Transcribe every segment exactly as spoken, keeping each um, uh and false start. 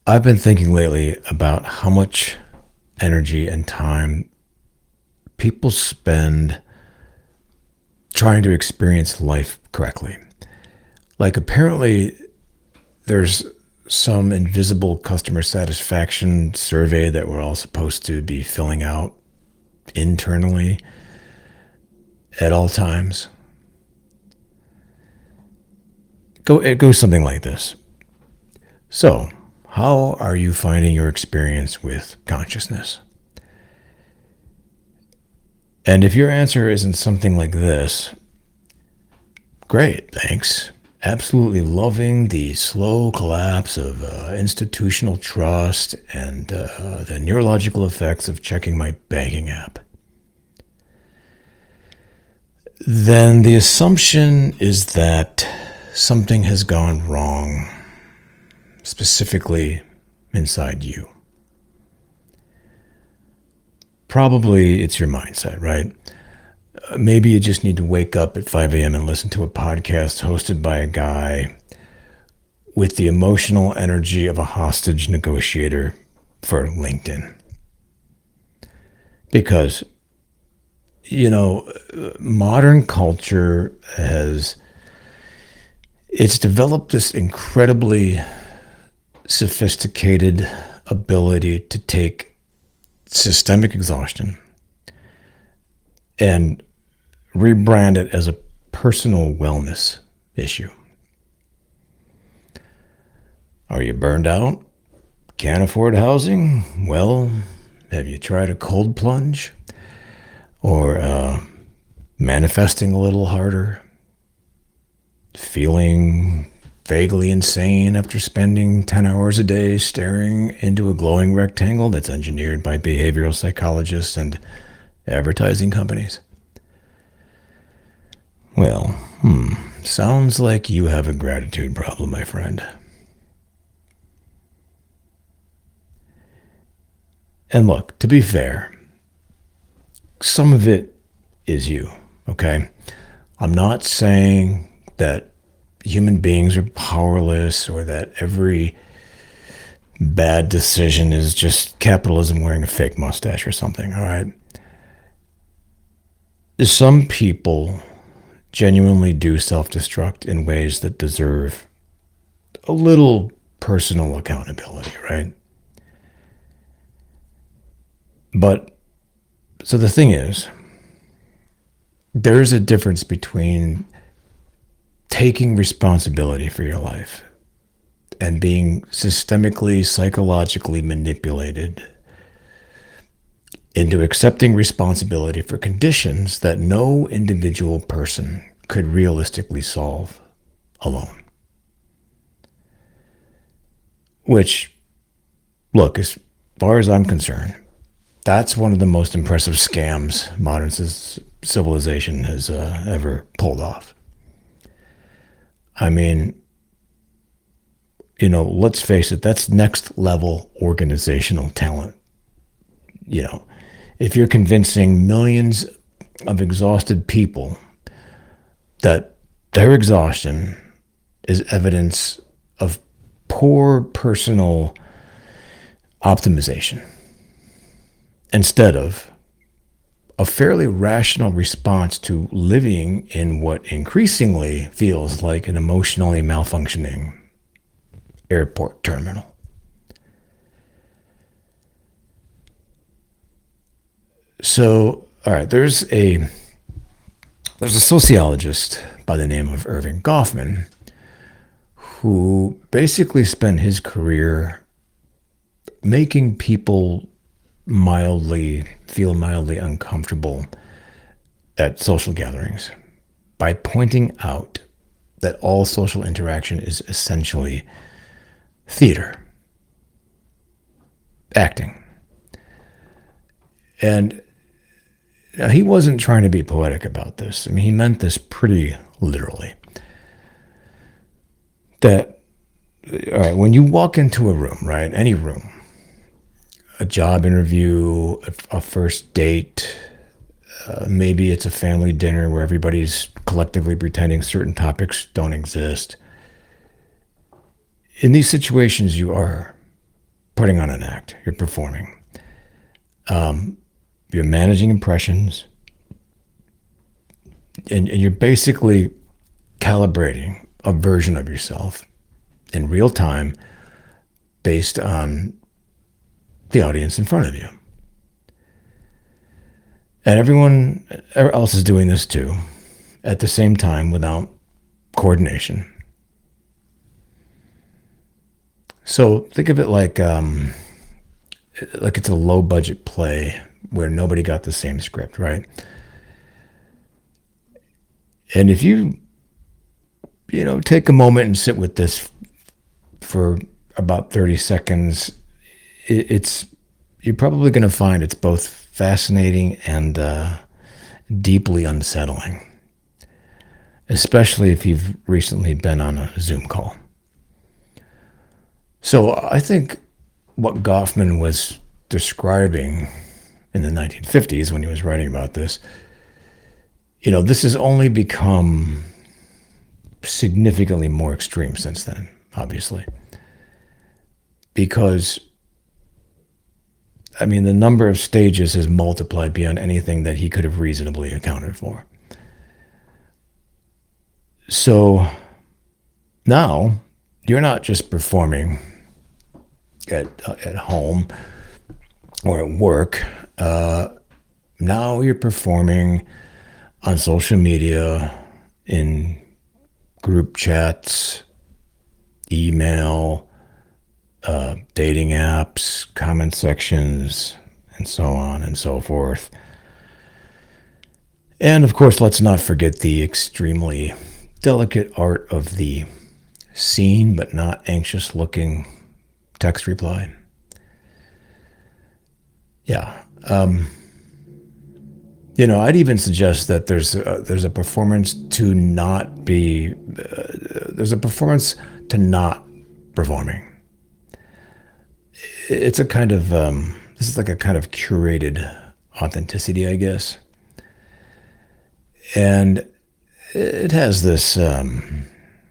I've been thinking lately about how much energy and time people spend trying to experience life correctly. Like, apparently, there's some invisible customer satisfaction survey that we're all supposed to be filling out internally at all times. Go, it goes something like this. So, how are you finding your experience with consciousness? And if your answer isn't something like this, great, thanks. Absolutely loving the slow collapse of uh, institutional trust and uh, the neurological effects of checking my banking app. Then the assumption is that something has gone wrong, specifically inside you. Probably it's your mindset, right? Uh, Maybe you just need to wake up at five a m and listen to a podcast hosted by a guy with the emotional energy of a hostage negotiator for LinkedIn. Because, you know, modern culture has it's developed this incredibly sophisticated ability to take systemic exhaustion and rebrand it as a personal wellness issue. Are you burned out? Can't afford housing? Well, have you tried a cold plunge? Or uh, manifesting a little harder? Feeling vaguely insane after spending ten hours a day staring into a glowing rectangle that's engineered by behavioral psychologists and advertising companies? Well, hmm, sounds like you have a gratitude problem, my friend. And look, to be fair, some of it is you, okay? I'm not saying that human beings are powerless or that every bad decision is just capitalism wearing a fake mustache or something, all right? Some people genuinely do self destruct in ways that deserve a little personal accountability, right? But so the thing is, there's a difference between taking responsibility for your life and being systemically, psychologically manipulated into accepting responsibility for conditions that no individual person could realistically solve alone. Which, look, as far as I'm concerned, that's one of the most impressive scams modern civilization has uh, ever pulled off. I mean, you know, let's face it, that's next level organizational talent. You know, if you're convincing millions of exhausted people that their exhaustion is evidence of poor personal optimization instead of a fairly rational response to living in what increasingly feels like an emotionally malfunctioning airport terminal. So, all right, there's a there's a sociologist by the name of Irving Goffman who basically spent his career making people mildly feel mildly uncomfortable at social gatherings by pointing out that all social interaction is essentially theater, acting. And uh, he wasn't trying to be poetic about this. I mean, he meant this pretty literally. That, all right, when you walk into a room, right, any room, a job interview, a, a first date, uh, maybe it's a family dinner where everybody's collectively pretending certain topics don't exist. In these situations, you are putting on an act. You're performing. Um, you're managing impressions, and, and you're basically calibrating a version of yourself in real time based on the audience in front of you. And everyone else is doing this too at the same time without coordination. So think of it like um, like it's a low budget play where nobody got the same script, right? And if you you know take a moment and sit with this for about thirty seconds, it, it's you're probably going to find it's both fascinating and uh, deeply unsettling, especially if you've recently been on a Zoom call. So I think what Goffman was describing in the nineteen fifties when he was writing about this, you know, this has only become significantly more extreme since then, obviously. Because, I mean, the number of stages has multiplied beyond anything that he could have reasonably accounted for. So now you're not just performing at uh, at home or at work. Uh, now you're performing on social media, in group chats, email, uh, dating apps, comment sections, and so on and so forth. And of course, let's not forget the extremely delicate art of the seen but not anxious looking text reply. Yeah. Um, you know, I'd even suggest that there's a, there's a performance to not be, uh, there's a performance to not performing. It's a kind of, um, this is like a kind of curated authenticity, I guess. And it has this um,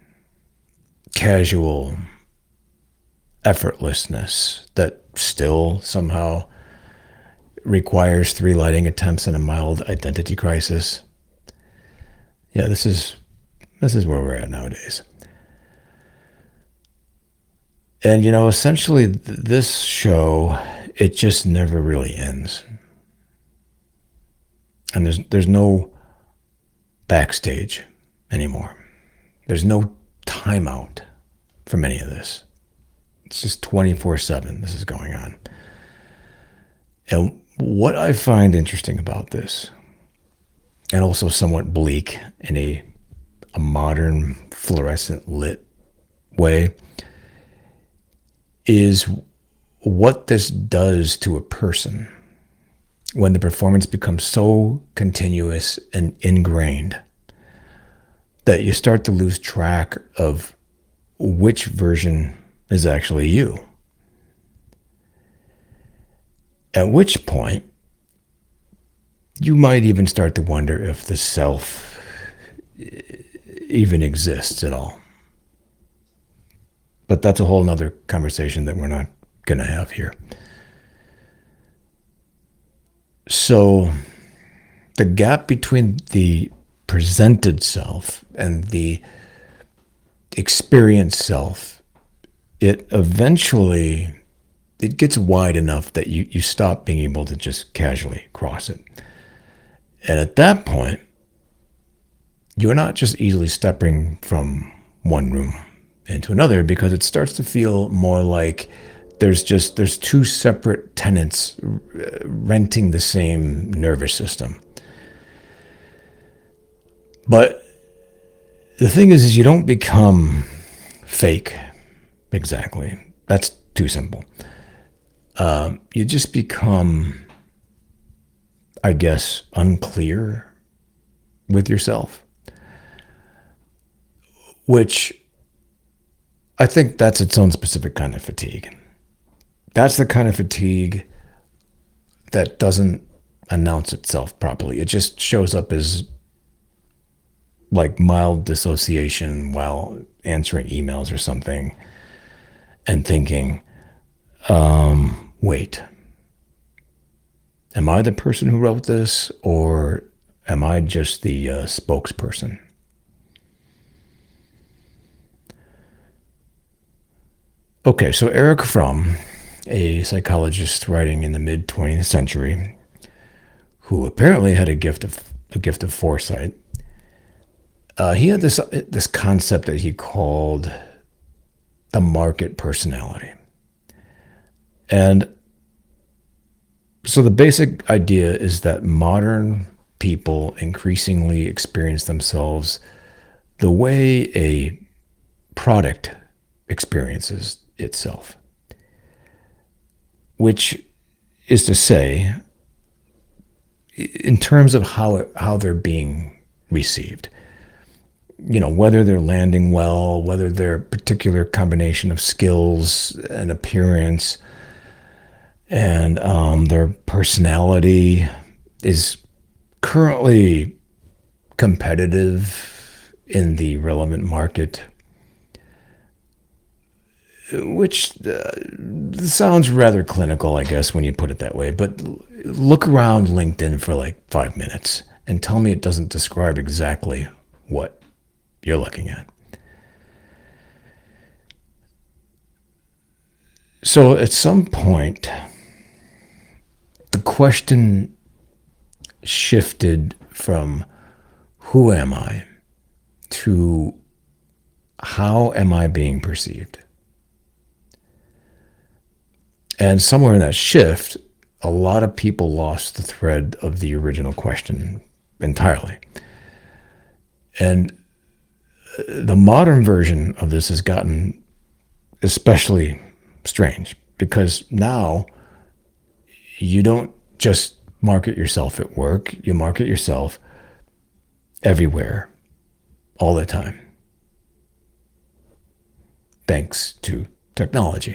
casual effortlessness that still somehow requires three lighting attempts and a mild identity crisis. Yeah, this is this is where we're at nowadays. And you know, essentially, th- this show, it just never really ends. And there's there's no backstage anymore. There's no timeout from any of this. It's just twenty-four seven this is going on. And what I find interesting about this, and also somewhat bleak in a, a modern fluorescent lit way, is what this does to a person when the performance becomes so continuous and ingrained that you start to lose track of which version is actually you. At which point, you might even start to wonder if the self even exists at all. But that's a whole nother conversation that we're not going to have here. So the gap between the presented self and the experienced self, it eventually, it gets wide enough that you, you stop being able to just casually cross it. And at that point, you're not just easily stepping from one room into another, because it starts to feel more like there's just there's two separate tenants renting the same nervous system. But the thing is, is you don't become fake exactly. That's too simple. Uh, you just become, I guess, unclear with yourself, which I think that's its own specific kind of fatigue. That's the kind of fatigue that doesn't announce itself properly. It just shows up as like mild dissociation while answering emails or something and thinking, Um, wait, am I the person who wrote this, or am I just the uh, spokesperson? Okay, so Eric Fromm, a psychologist writing in the mid twentieth century, who apparently had a gift of a gift of foresight, uh, he had this this concept that he called the market personality. And so the basic idea is that modern people increasingly experience themselves the way a product experiences itself, which is to say, in terms of how it, how they're being received. You know, whether they're landing well, whether their particular combination of skills and appearance and um, their personality is currently competitive in the relevant market, which uh, sounds rather clinical, I guess, when you put it that way. But look around LinkedIn for like five minutes and tell me it doesn't describe exactly what you're looking at. So at some point, the question shifted from who am I to how am I being perceived? And somewhere in that shift, a lot of people lost the thread of the original question entirely. And the modern version of this has gotten especially strange because now you don't just market yourself at work, you market yourself everywhere, all the time, thanks to technology.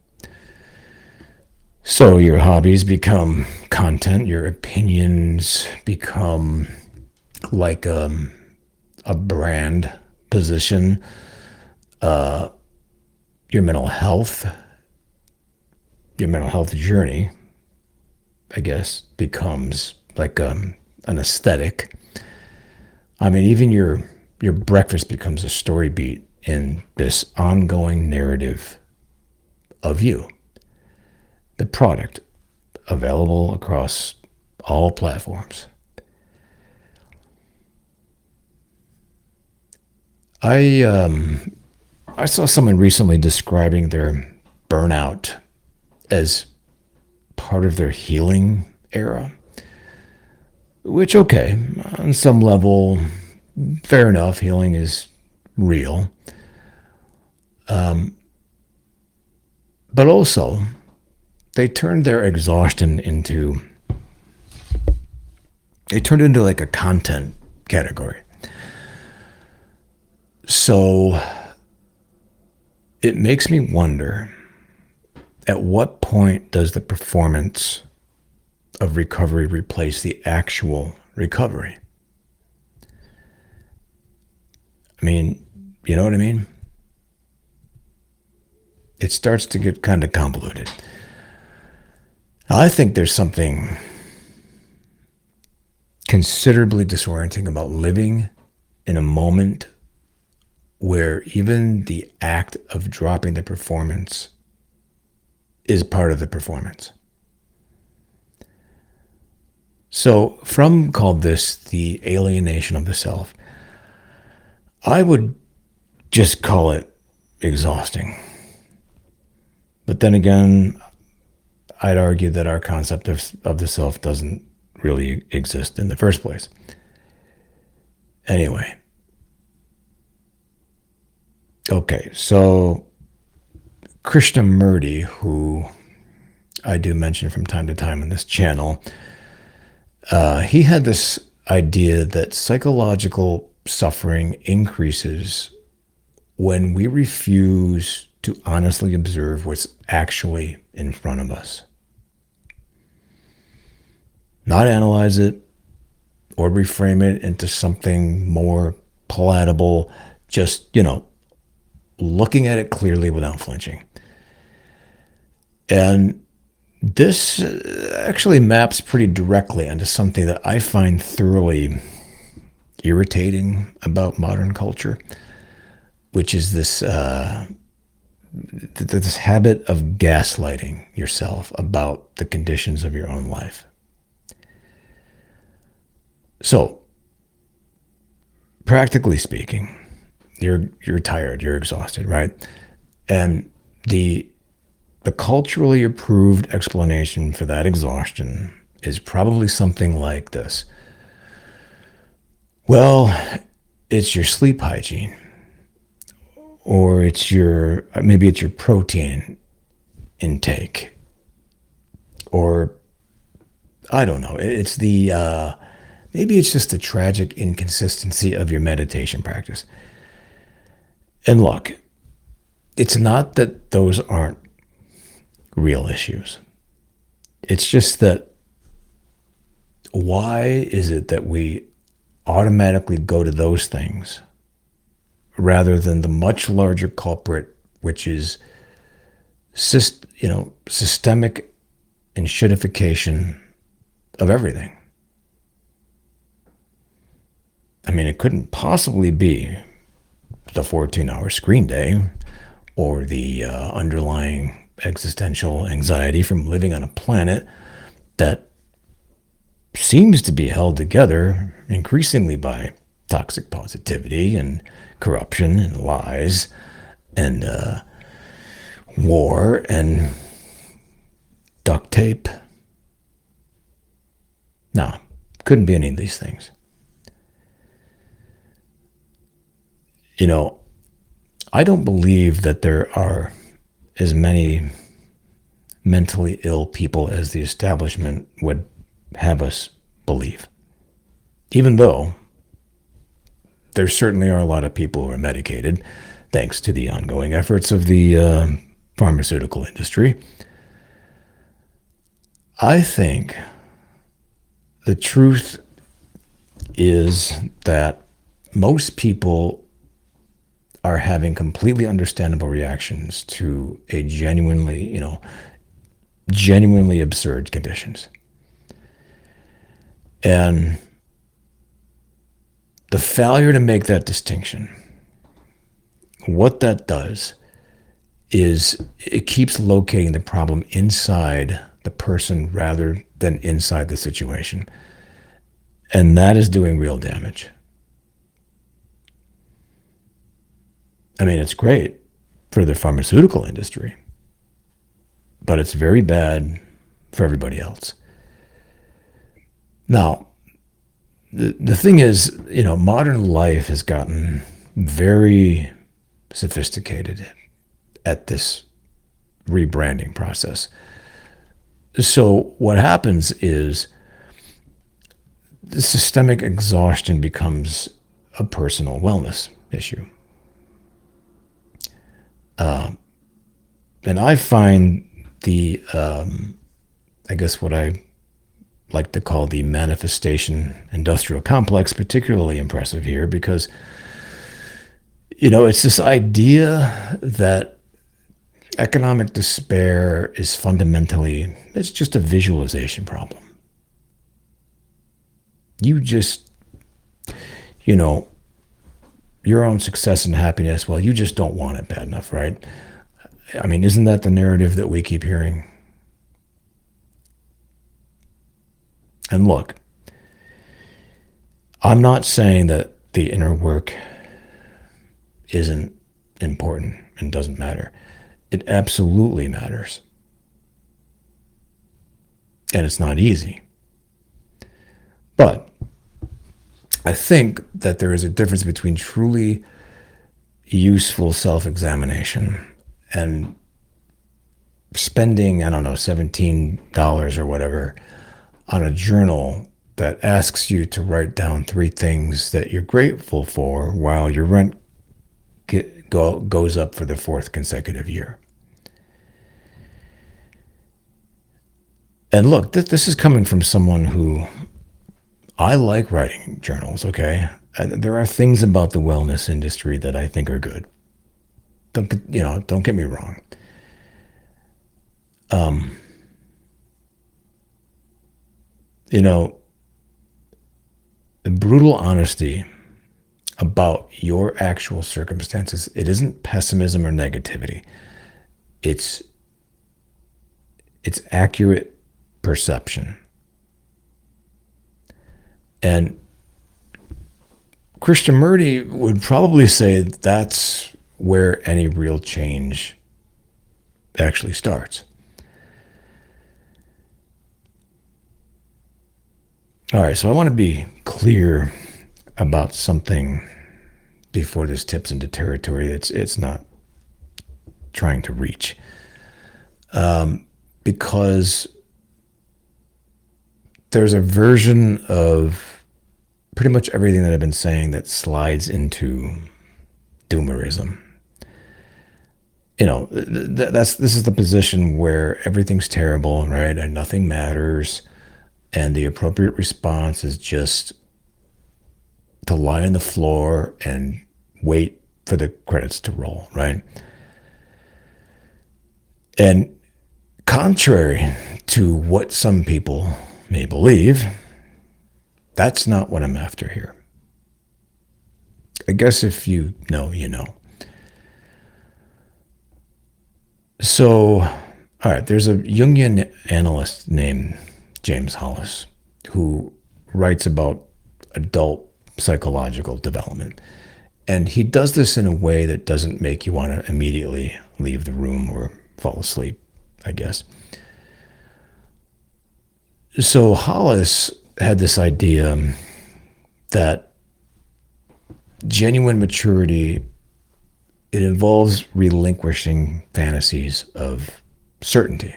So your hobbies become content, your opinions become like um, a brand position, uh, your mental health, your mental health journey, I guess, becomes like um, an aesthetic. I mean, even your your breakfast becomes a story beat in this ongoing narrative of you, the product available across all platforms. I um, I saw someone recently describing their burnout as part of their healing era, which, okay, on some level, fair enough, healing is real. Um, but also, they turned their exhaustion into, they turned it into like a content category. So it makes me wonder, at what point does the performance of recovery replace the actual recovery? I mean, you know what I mean? It starts to get kind of convoluted. I think there's something considerably disorienting about living in a moment where even the act of dropping the performance is part of the performance. So Fromm called this the alienation of the self. I would just call it exhausting. But then again, I'd argue that our concept of, of the self doesn't really exist in the first place. Anyway. Okay, so Krishnamurti, who I do mention from time to time on this channel, uh, he had this idea that psychological suffering increases when we refuse to honestly observe what's actually in front of us. Not analyze it or reframe it into something more palatable, just, you know, looking at it clearly without flinching. And this uh, actually maps pretty directly onto something that I find thoroughly irritating about modern culture, which is this uh, th- this habit of gaslighting yourself about the conditions of your own life. So, practically speaking, you're you're tired, you're exhausted, right? And the the culturally approved explanation for that exhaustion is probably something like this. Well, it's your sleep hygiene, or it's your maybe it's your protein intake, or I don't know. It's the uh, maybe it's just the tragic inconsistency of your meditation practice. And look, it's not that those aren't real issues. It's just that why is it that we automatically go to those things rather than the much larger culprit, which is syst- you know systemic enshittification of everything? I mean, it couldn't possibly be the fourteen-hour screen day or the uh, underlying existential anxiety from living on a planet that seems to be held together increasingly by toxic positivity and corruption and lies and uh, war and duct tape. No, couldn't be any of these things. You know, I don't believe that there are as many mentally ill people as the establishment would have us believe. Even though there certainly are a lot of people who are medicated, thanks to the ongoing efforts of the uh, pharmaceutical industry. I think the truth is that most people are having completely understandable reactions to a genuinely, you know, genuinely absurd conditions. And the failure to make that distinction, what that does is it keeps locating the problem inside the person rather than inside the situation. And that is doing real damage. I mean, it's great for the pharmaceutical industry, but it's very bad for everybody else. Now, the, the thing is, you know, modern life has gotten very sophisticated at this rebranding process. So what happens is the systemic exhaustion becomes a personal wellness issue. Uh, and I find the, um, I guess what I like to call the manifestation industrial complex particularly impressive here because, you know, it's this idea that economic despair is fundamentally, it's just a visualization problem. You just, you know, your own success and happiness, well, you just don't want it bad enough, right? I mean, isn't that the narrative that we keep hearing? And look, I'm not saying that the inner work isn't important and doesn't matter. It absolutely matters. And it's not easy. But I think that there is a difference between truly useful self-examination and spending, I don't know, seventeen dollars or whatever on a journal that asks you to write down three things that you're grateful for while your rent get, go, goes up for the fourth consecutive year. And look, th- this is coming from someone who I like writing journals, okay? And there are things about the wellness industry that I think are good. Don't, get- you know, don't get me wrong. Um, you know, the brutal honesty about your actual circumstances, it isn't pessimism or negativity. It's it's accurate perception. And Krishnamurti would probably say that's where any real change actually starts. All right, so I want to be clear about something before this tips into territory it's it's not trying to reach. Um, because there's a version of pretty much everything that I've been saying that slides into doomerism. You know, th- th- that's this is the position where everything's terrible, right? And nothing matters, and the appropriate response is just to lie on the floor and wait for the credits to roll, right? And contrary to what some people may believe, that's not what I'm after here. I guess if you know, you know. So, all right, there's a Jungian analyst named James Hollis who writes about adult psychological development. And he does this in a way that doesn't make you want to immediately leave the room or fall asleep, I guess. So Hollis had this idea that genuine maturity, it involves relinquishing fantasies of certainty,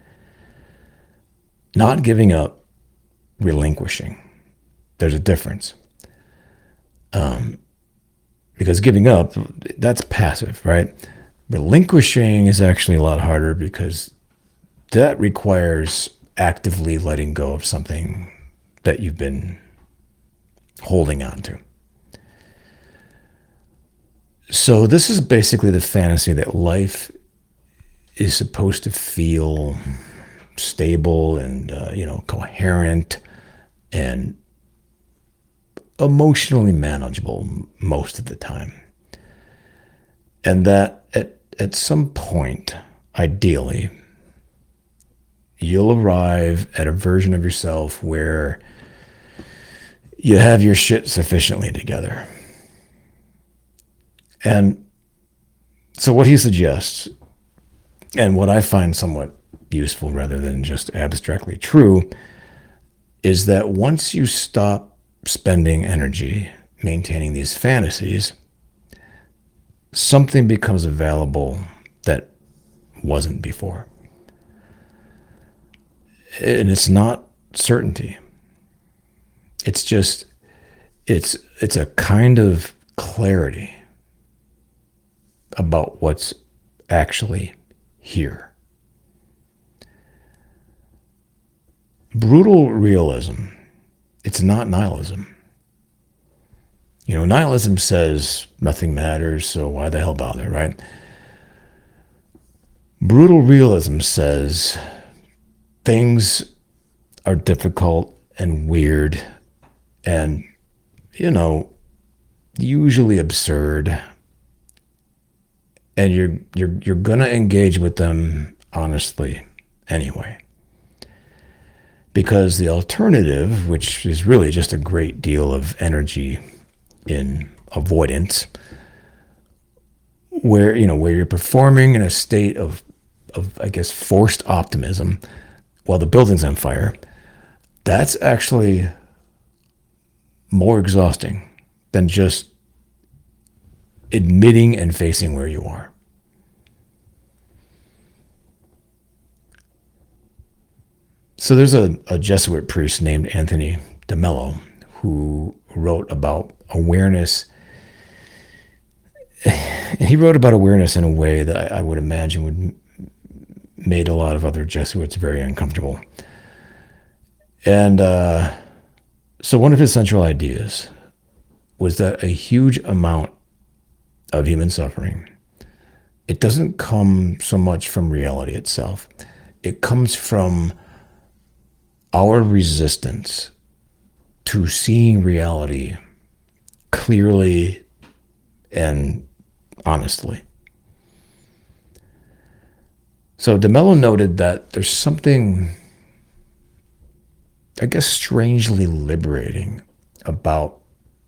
not giving up, relinquishing. There's a difference. Um, because giving up, that's passive, right? Relinquishing is actually a lot harder because that requires actively letting go of something that you've been holding on to. So this is basically the fantasy that life is supposed to feel stable and uh, you know coherent and emotionally manageable most of the time, and that at at some point, ideally, you'll arrive at a version of yourself where you have your shit sufficiently together. And so what he suggests, and what I find somewhat useful rather than just abstractly true, is that once you stop spending energy maintaining these fantasies, something becomes available that wasn't before. And it's not certainty. It's just, it's it's a kind of clarity about what's actually here. Brutal realism, it's not nihilism. You know, nihilism says nothing matters, so why the hell bother, right? Brutal realism says things are difficult and weird and, you know, usually absurd. And you're you're you're gonna engage with them honestly anyway. Because the alternative, which is really just a great deal of energy in avoidance, where you know where you're performing in a state of of I guess forced optimism while the building's on fire, that's actually more exhausting than just admitting and facing where you are. So there's a, a Jesuit priest named Anthony de Mello who wrote about awareness. And he wrote about awareness in a way that I, I would imagine would made a lot of other Jesuits very uncomfortable. And uh, so one of his central ideas was that a huge amount of human suffering, it doesn't come so much from reality itself. it comes from our resistance to seeing reality clearly and honestly. So DeMello noted that there's something, I guess, strangely liberating about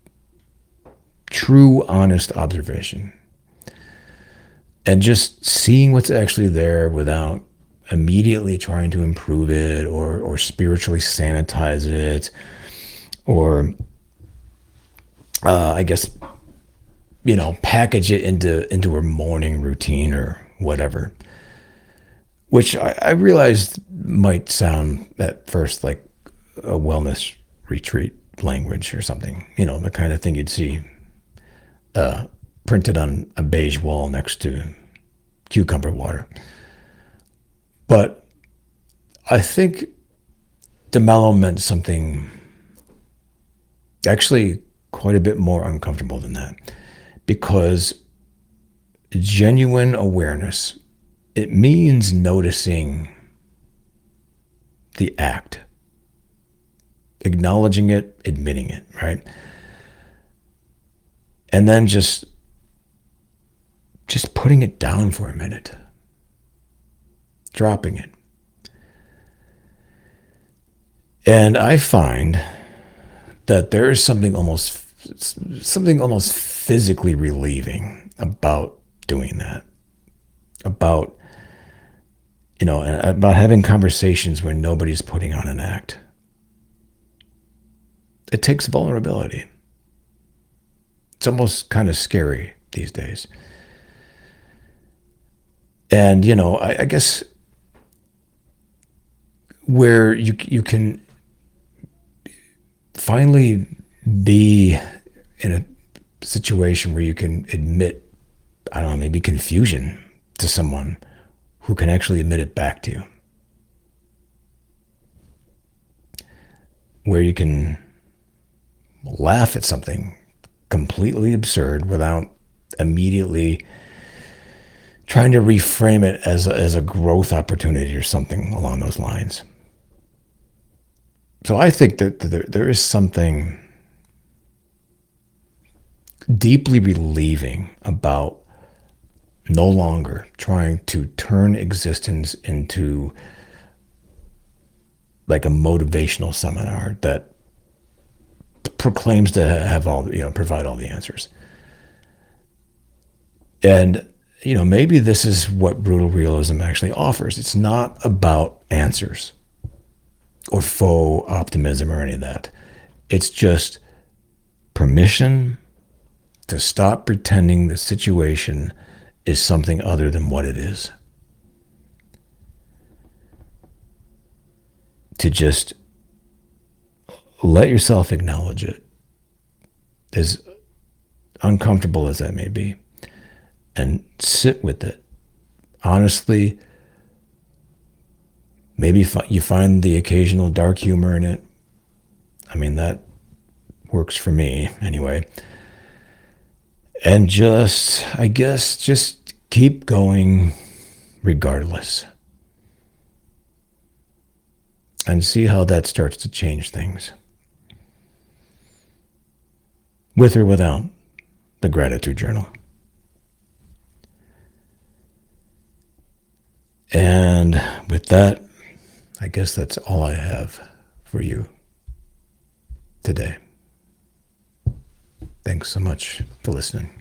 true, honest observation and just seeing what's actually there without immediately trying to improve it or or spiritually sanitize it or uh, I guess you know package it into into a morning routine or whatever. Which I, I realized might sound at first like a wellness retreat language or something. You know, the kind of thing you'd see uh, printed on a beige wall next to cucumber water. But I think DeMello meant something actually quite a bit more uncomfortable than that. Because genuine awareness, it means noticing the act, acknowledging it, admitting it, right? And then just just putting it down for a minute, dropping it. And I find that there is something almost something almost physically relieving about doing that, about you know, about having conversations where nobody's putting on an act. It takes vulnerability. It's almost kind of scary these days. And, you know, I, I guess where you you can finally be in a situation where you can admit, I don't know, maybe confusion to someone who can actually admit it back to you. Where you can laugh at something completely absurd without immediately trying to reframe it as a, as a growth opportunity or something along those lines. So I think that there, there is something deeply relieving about no longer trying to turn existence into like a motivational seminar that proclaims to have all, you know, provide all the answers. And, you know, maybe this is what brutal realism actually offers. It's not about answers or faux optimism or any of that. It's just permission to stop pretending the situation is something other than what it is. To just let yourself acknowledge it, as uncomfortable as that may be, and sit with it. Honestly, maybe you find the occasional dark humor in it. I mean, that works for me anyway. And just, I guess, just keep going regardless. And see how that starts to change things. With or without the gratitude journal. And with that, I guess that's all I have for you today. Thanks so much for listening.